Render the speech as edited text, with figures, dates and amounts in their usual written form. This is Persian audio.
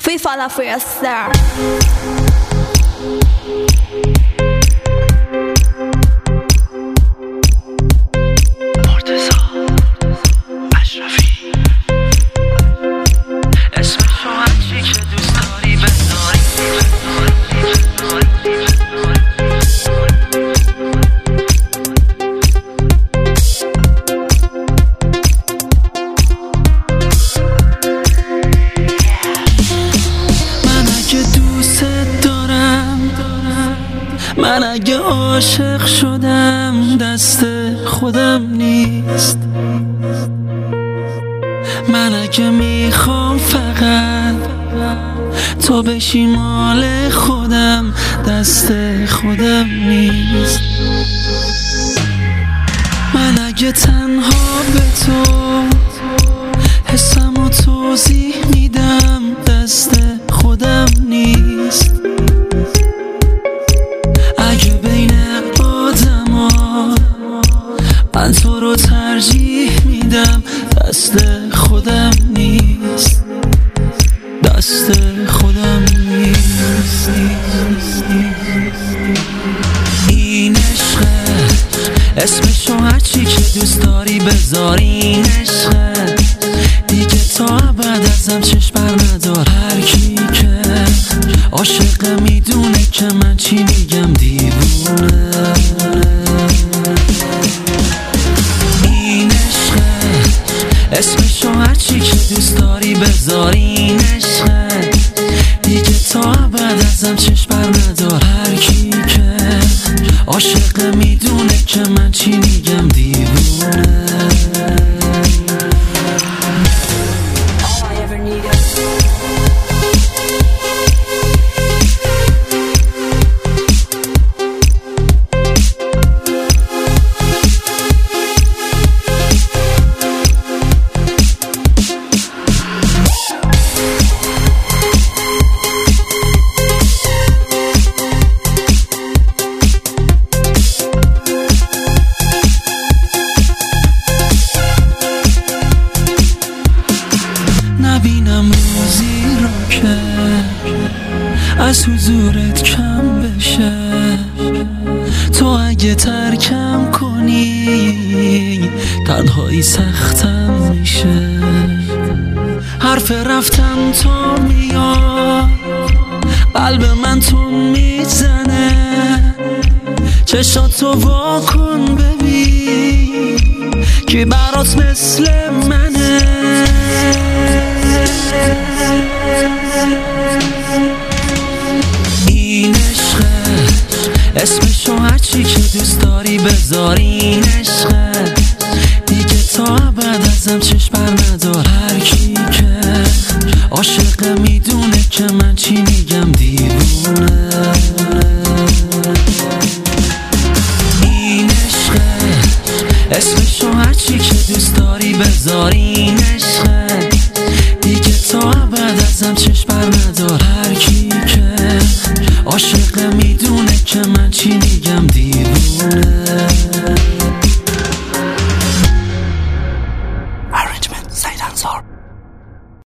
非法拉菲斯尔。 من اگه عاشق شدم دست خودم نیست. من اگه میخوام فقط تو بشی مال خودم دست خودم نیست. من اگه تنها به تو حسمو توضیح میدم دست خودم نیست. اگه بین آدما من تو رو ترجیح میدم دست خودم نیست. دست خودم نیست. این عشقه اسمشو هرچی که دوست داری بذار. این عشقه دیگه تا ابد ازم چشم بر ندار. هر کی که عاشقه میدونه که من چی میگم دیوونه. این عشقه اسمشو هرچی که دوست داری بذار. این عشقه دیگه تا ابد ازم چشم بر ندار. هر کی که عاشقه میدونه که من چی میگم دیوونه. نبینم روزی رو که از حضورت کم بشه. تو اگه ترکم کنی تنهایی سختم میشه. حرف رفتن تو میاد قلب من تو میزنه. چشاتو واکن ببین که برات مثل منه. این عشقه اسمشو هرچی که دوست داری بذار. این عشقه دیگه تا ابد ازم چشم بر ندار. هر کی که عاشقه میدونه که من چی میگم دیوونه. این عشقه اسمشو هرچی که دوست داری بذار. این عشقه دیگه تا ابد ازم چشم بر ندار. هر کی